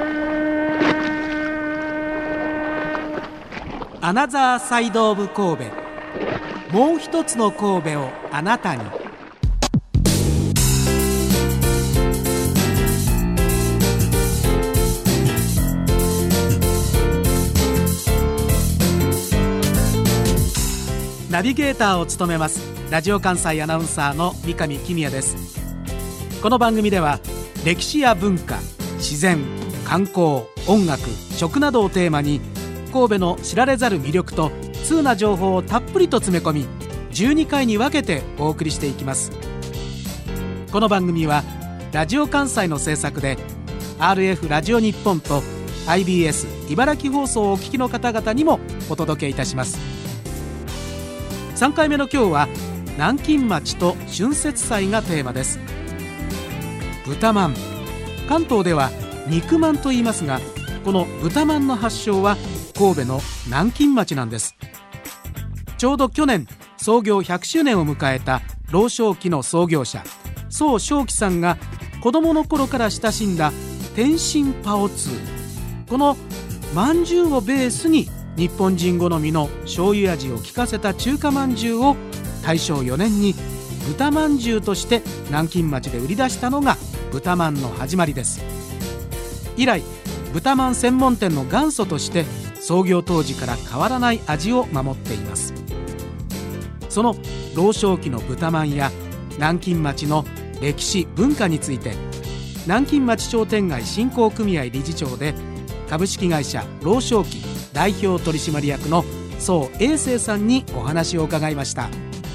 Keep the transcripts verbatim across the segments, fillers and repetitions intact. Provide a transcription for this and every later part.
アナザーサイドオブ神戸、もう一つの神戸をあなたに。ナビゲーターを務めますラジオ関西アナウンサーの三上公也です。この番組では歴史や文化、自然、観光、音楽、食などをテーマに神戸の知られざる魅力と通な情報をたっぷりと詰め込み、じゅうにかいに分けてお送りしていきます。この番組はラジオ関西の制作で アールエフ ラジオ日本と アイビーエス 茨城放送をお聞きの方々にもお届けいたします。さんかいめの今日は南京町と春節祭がテーマです。豚まん、関東では肉まんと言いますが、この豚まんの発祥は神戸の南京町なんです。ちょうど去年創業ひゃくしゅうねんを迎えた老祥記の創業者宋章記さんが子どもの頃から親しんだ天津パオツー、このまんじゅうをベースに日本人好みの醤油味を効かせた中華まんじゅうを大正よねんに豚まんじゅうとして南京町で売り出したのが豚まんの始まりです。以来豚まん専門店の元祖として創業当時から変わらない味を守っています。その老祥記の豚まんや南京町の歴史文化について、南京町商店街振興組合理事長で株式会社老祥記代表取締役の宋英生さんにお話を伺いました。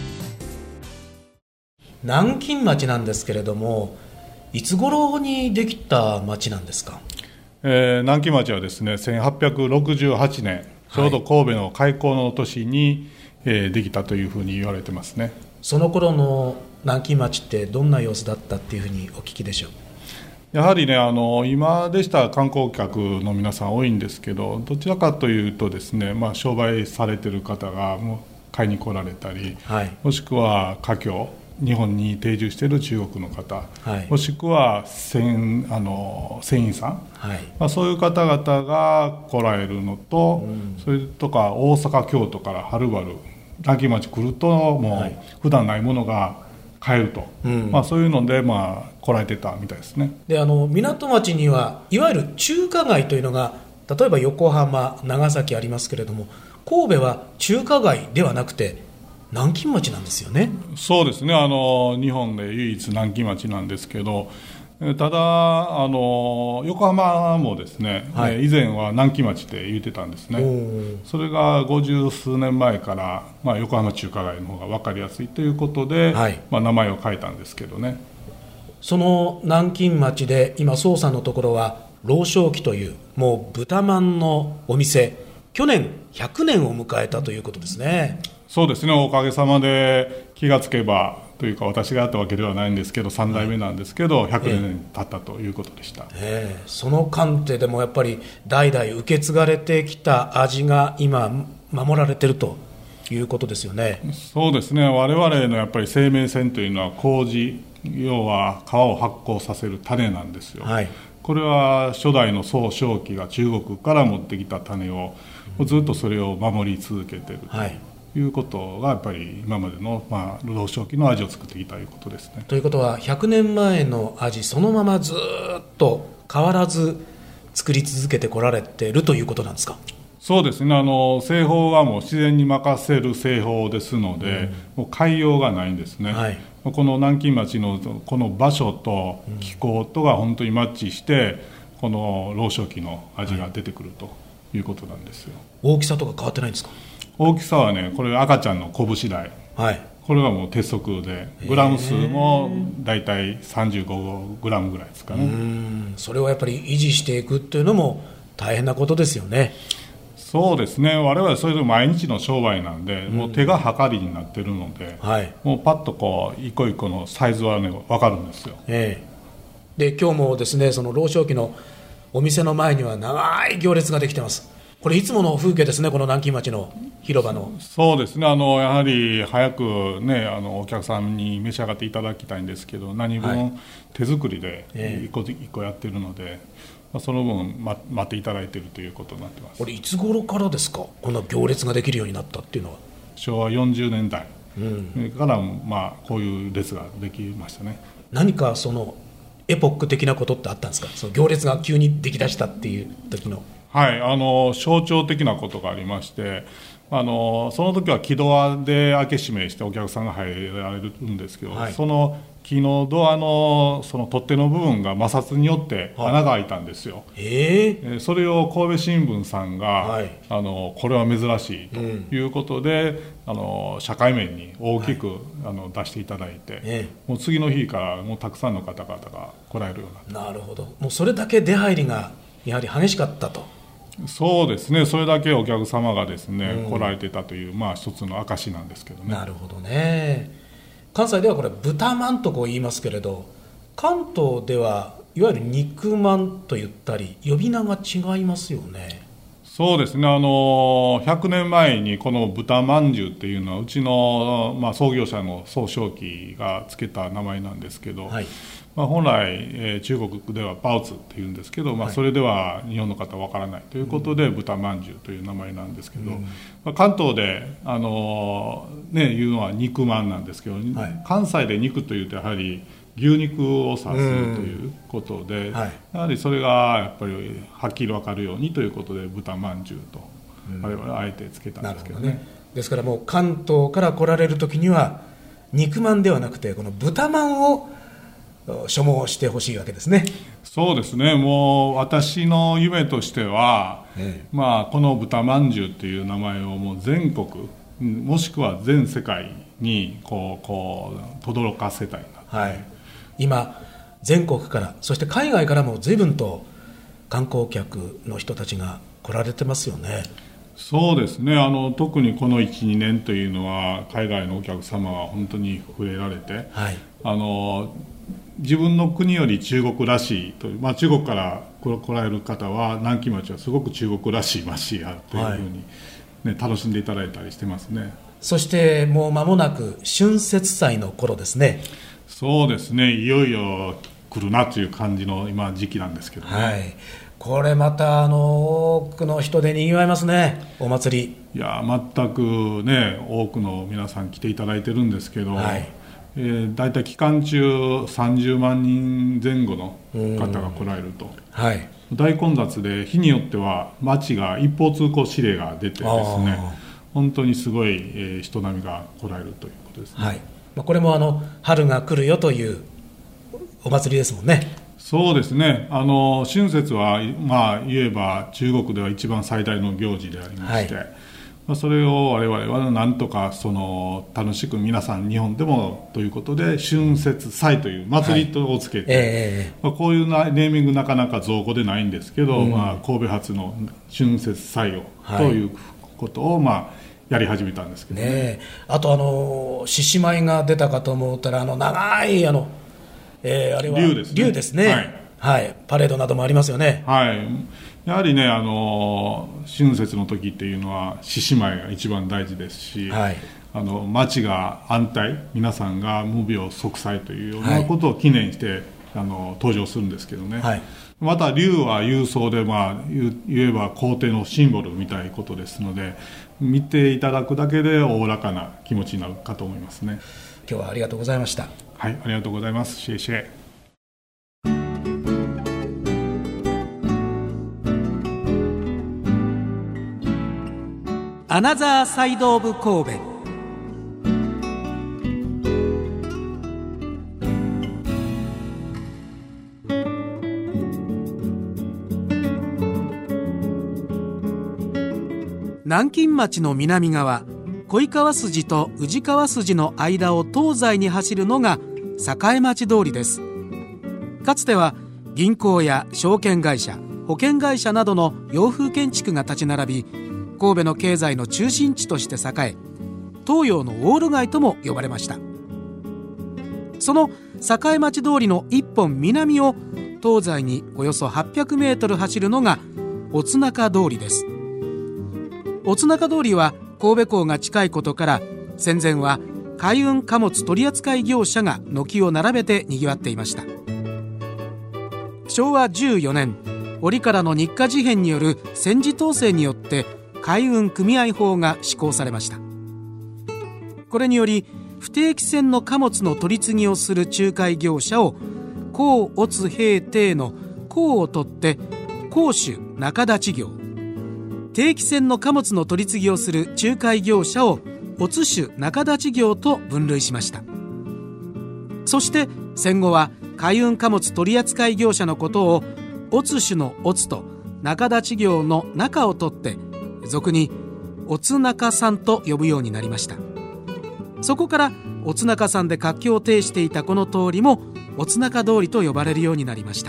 南京町なんですけれども、いつ頃にできた町なんですか？ えー、南京町はですねせんはっぴゃくろくじゅうはちねん、ちょうど神戸の開港の年に、えー、できたというふうに言われてますね。 その頃の南京町ってどんな様子だったっていうふうにお聞きでしょう？ やはりね、あの今でしたら観光客の皆さん多いんですけど、どちらかというとですね、まあ、商売されてる方がもう買いに来られたり、はい、もしくは華僑、日本に定住している中国の方、はい、もしくは船、あの船員さん、はい、まあ、そういう方々が来られるのと、うん、それとか大阪、京都からはるばる南京町来るともう普段ないものが買えると、うん、まあ、そういうので、まあ、来られてたみたいですね。 で、あの港町にはいわゆる中華街というのが例えば横浜、長崎ありますけれども、神戸は中華街ではなくて南京町なんですよね。 そうですね、あの日本で唯一南京町なんですけど、ただあの横浜もですね、はい、以前は南京町って言ってたんですね。それがごじゅうすうねんまえから、まあ、横浜中華街の方が分かりやすいということで、はい、まあ、名前を変えたんですけどね。 その南京町で今宋さんのところは老祥記というもう豚まんのお店、去年ひゃくねんを迎えたということですね。 そうですね、おかげさまで気がつけばというか、私がやったわけではないんですけどさんだいめなんですけど、はい、ひゃくねん経ったということでした。 えー、その間ってでもやっぱり代々受け継がれてきた味が今守られているということですよね。 そうですね、我々のやっぱり生命線というのは麹、要は皮を発酵させる種なんですよ。はい、これは初代の宋章記が中国から持ってきた種を、うん、ずっとそれを守り続けている、はい、いうことがやっぱり今までの、まあ、老祥記の味を作ってきたということですね。 ということはひゃくねんまえの味そのままずっと変わらず作り続けてこられているということなんですか？ そうですね、あの製法はもう自然に任せる製法ですので、うん、もう変えようがないんですね。はい、この南京町のこの場所と気候とが本当にマッチして、この老祥記の味が出てくるということなんですよ。 大きさとか変わってないんですか？ 大きさはね、これ赤ちゃんの拳大、はい、これはもう鉄則でグラム数もだいたいさんじゅうごグラムぐらいですかね。うーん、それをやっぱり維持していくっていうのも大変なことですよね。 そうですね、我々それで毎日の商売なんで、うん、もう手が計りになってるので、はい、もうパッとこう一個一個のサイズはね分かるんですよ。 ええ、で今日もですね、その老祥記のお店の前には長い行列ができてます。 これいつもの風景ですね、この南京町の広場の。 そうですね、あのやはり早く、ね、あのお客さんに召し上がっていただきたいんですけど、何分手作りで一個一個やってるので、えー、その分、ま、待っていただいているということになってます。 これいつ頃からですか、この行列ができるようになったっていうのは。 しょうわよんじゅうねんだい、うん、から、まあ、こういう列ができましたね。 何かそのエポック的なことってあったんですか、その行列が急にできだしたっていう時の。 はい、あの象徴的なことがありまして、あのその時は木ドアで開け閉めしてお客さんが入られるんですけど、はい、その木のドアのその取っ手の部分が摩擦によって穴が開いたんですよ。 えー、 それを神戸新聞さんが、はい、あのこれは珍しいということで、うん、あの社会面に大きく、はい、あの出していただいて、えー、もう次の日からもうたくさんの方々が来られるようになった。 なるほど、もうそれだけ出入りがやはり激しかったと。 そうですね、それだけお客様がですね、うん、来られてたという、まあ、一つの証なんですけどね。 なるほどね。関西ではこれ豚まんとこう言いますけれど、関東ではいわゆる肉まんと言ったり呼び名が違いますよね。 そうですね、あのひゃくねんまえにこの豚まんじゅうっていうのはうちの、まあ、創業者の宋尚基がつけた名前なんですけど、はい、まあ、本来、えー、中国ではバオツっていうんですけど、まあ、それでは日本の方は分からないということで、はい、豚まんじゅうという名前なんですけど、うん、まあ、関東で、あのーね、言うのは肉まんなんですけど、はい、関西で肉というとやはり牛肉を指すということで、うん、はい、やはりそれがやっぱりはっきり分かるようにということで豚まんじゅうと我々はあえてつけたんですけどね。うん、なるほどね。 ですからもう関東から来られる時には肉まんではなくてこの豚まんを所望してほしいわけですね。 そうですね、もう私の夢としては、ええ、まあ、この豚まんじゅうという名前をもう全国もしくは全世界にこうこう轟かせたいな、はい、 今全国からそして海外からも随分と観光客の人たちが来られてますよね。 そうですね、あの特にこの いちにねんというのは海外のお客様は本当に増えられて、はい、あの自分の国より中国らしいという、まあ、中国から来られる方は南京町はすごく中国らしい町やというふうに、ね、楽しんでいただいたりしてますね。 そしてもう間もなく春節祭の頃ですね。 そうですね、いよいよ来るなという感じの今時期なんですけどね、 はい、これまたあの多くの人でにぎわいますね、お祭り。 いや全くね、多くの皆さん来ていただいてるんですけど、はい、えー、だいたい期間中さんじゅうまんにんぜん後の方が来られると、はい、大混雑で日によっては街が一方通行指令が出てですね、本当にすごい、えー、人波が来られるということですね、はい、 まあ、これもあの春が来るよというお祭りですもんね。 そうですね、あの春節は、まあ、言えば中国では一番最大の行事でありまして、はい、まあ、それを我々はなんとかその楽しく皆さん日本でもということで春節祭という祭りをつけて、はい、えーまあ、こういうなネーミングなかなか造語でないんですけど、うん、まあ、神戸発の春節祭を、はい、ということを、まあ、やり始めたんですけど ね, ねあとあの獅子舞が出たかと思ったらあの長いあの、えー、あれは竜ですね、 竜ですね、はいはい、パレードなどもありますよね。 はい、やはりね、あの春節の時っていうのは獅子舞が一番大事ですし、はい、あの街が安泰、皆さんが無病息災というようなことを記念して、はい、あの登場するんですけどね、はい、また竜は勇壮で、まあ、言えば皇帝のシンボルみたいなことですので、見ていただくだけでおおらかな気持ちになるかと思いますね。 今日はありがとうございました。 はい、ありがとうございます。シェイシェイ。 アナザーサイドオブ神戸。南京町の南側、小井川筋と宇治川筋の間を東西に走るのが栄町通りです。かつては銀行や証券会社、保険会社などの洋風建築が立ち並び、神戸の経済の中心地として栄え、東洋のウォール街とも呼ばれました。その栄町通りの一本南を東西におよそはっぴゃくメートル走るのがおつなか通りです。 おつなか通りは神戸港が近いことから戦前は海運貨物取扱業者が軒を並べてにぎわっていました。しょうわじゅうよねん、折からの日華事変による戦時統制によって海運組合法が施行されました。これにより不定期船の貨物の取り次ぎをする仲介業者を甲乙丙丁の甲を取って甲種仲立業、定期船の貨物の取り次ぎをする仲介業者を乙種仲立業と分類しました。そして戦後は海運貨物取扱業者のことを乙種の乙と仲立業の仲を取って俗におつなかさんと呼ぶようになりました。そこからおつなかさんで活況を呈していたこの通りもおつなか通りと呼ばれるようになりました。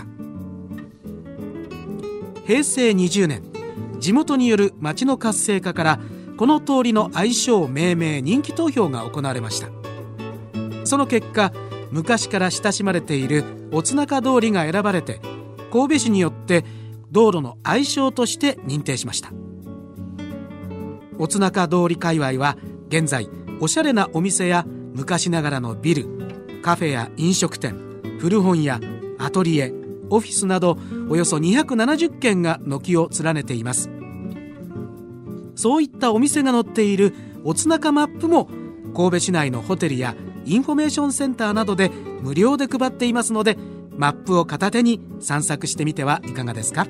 へいせいにじゅうねん、地元による町の活性化からこの通りの愛称命名人気投票が行われました。その結果、昔から親しまれているおつなか通りが選ばれて神戸市によって道路の愛称として認定しました。おつなか通り界隈は現在おしゃれなお店や昔ながらのビル、カフェや飲食店、古本屋、アトリエ、オフィスなどおよそにひゃくななじゅっけんが軒を連ねています。そういったお店が載っているおつなかマップも神戸市内のホテルやインフォメーションセンターなどで無料で配っていますので、マップを片手に散策してみてはいかがですか。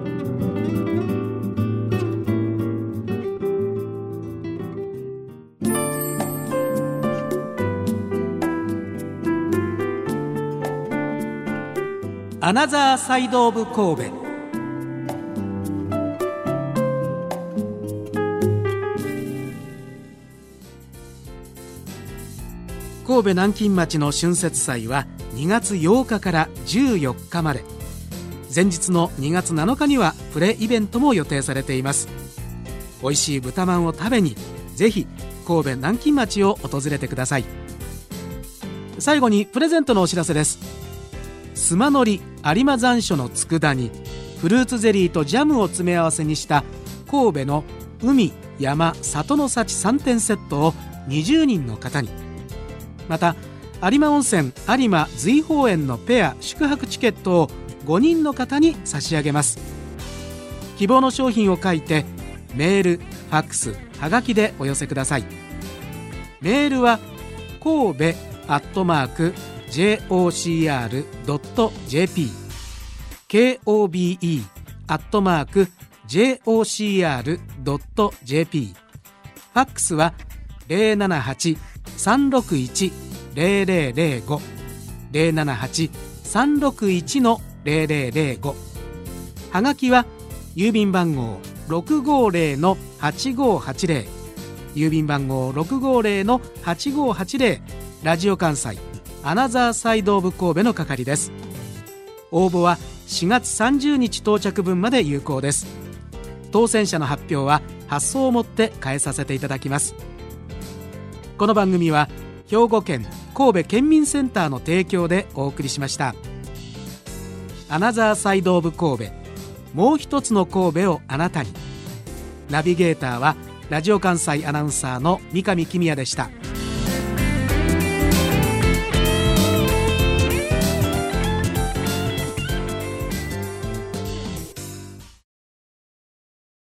アナザーサイドオブ神戸。神戸南京町の春節祭はにがつようかからじゅうよっかまで、前日のにがつなのかにはプレイベントも予定されています。美味しい豚まんを食べにぜひ神戸南京町を訪れてください。最後にプレゼントのお知らせです。スマノリ有馬残暑の佃煮、フルーツゼリーとジャムを詰め合わせにした神戸の海山里の幸さんてんセットをにじゅうにんの方に、また有馬温泉有馬随宝園のペア宿泊チケットをごにんの方に差し上げます。希望の商品を書いてメール、ファックス、はがきでお寄せください。メールは神戸アットマーク ジェイオーシーアールドットジェーピー ケーオービーイー アットマーク ジェイオーシーアールドットジェーピー、 ファックスは ゼロななはち さんろくいち ゼロゼロゼロご ゼロななはち さんろくいち ゼロゼロゼロご、はがきは郵便番号 ろくごゼロ はちごはちゼロ、 郵便番号 ろくごゼロ はちごはちゼロ、 ラジオ関西アナザーサイドオブ神戸の係です。応募はしがつさんじゅうにち到着分まで有効です。当選者の発表は発送をもって返させていただきます。この番組は兵庫県神戸県民センターの提供でお送りしました。アナザーサイドオブ神戸、もう一つの神戸をあなたに。ナビゲーターはラジオ関西アナウンサーの三上公也でした。